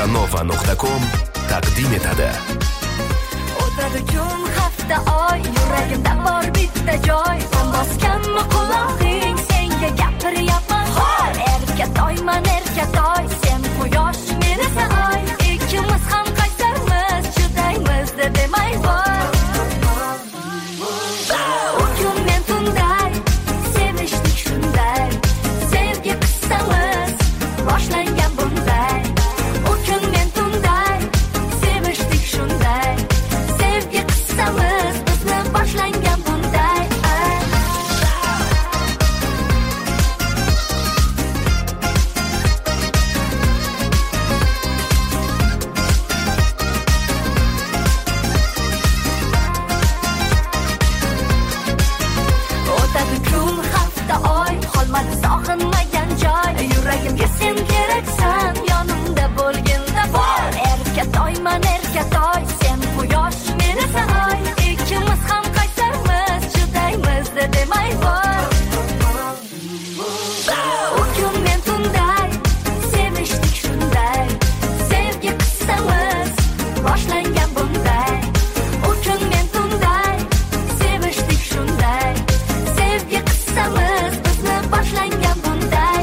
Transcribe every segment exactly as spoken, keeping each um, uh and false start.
musanova nuqta com taqdim etadi. O'tadi kun hafta oy, yuragimda bor bitta joy. Bosganmi quloqing, senga gapiryapman hoy. Erkatoyman erkatoy, sen quyosh, men esa oy. Ikkimiz ham qaysarmiz, chidaymiz deb demay voy. O kun men tunday, sevishdik shunday. Sevgi qissamiz boshlangan bunday. O kun men tunday, sevishdik shunday. Sevgi qissamiz bizni boshlangan bunday. O'tadi kun hafta oy, qolmadi sog'inmagan joy. Yuragimga sen keraksan, yonimda bo'lganda bor. Erkatoyman erkatoy, sen quyosh, men esa oy. Ikkimiz ham qaysarmiz, chidaymiz deb demay voy. O kun men tunday, sevishdik shunday. Sevgi qissamiz boshlangan bunday. O kun men tunday, sevishdik shunday. Sevgi qissamiz bizni boshlangan bunday.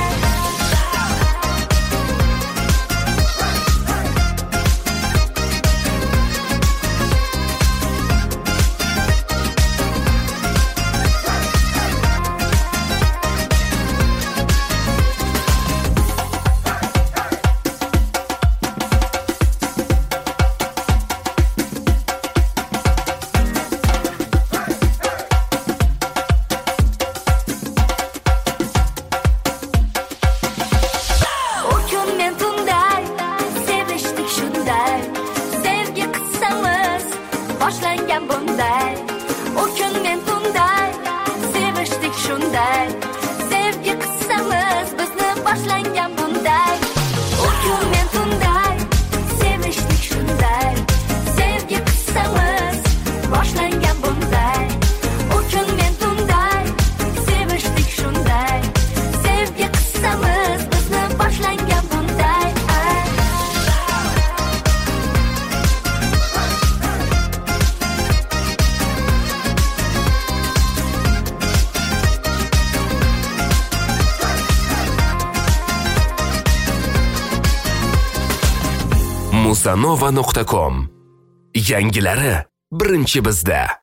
O kun men tunday, sevishdik shunday. Sevgi qissamiz boshlangan bunday. O kun men tunday, sevishdik shunday. Sevgi qissamiz bizni boshlangan bunday. O kun men tunday, sevishdik shunday. Sevgi qissamiz boshlangan bunday. O kun men tunday, sevishdik shunday. Sevgi qissamiz bizni boshlangan bunday. musanova nuqta com. Yangilari birinchi bizda.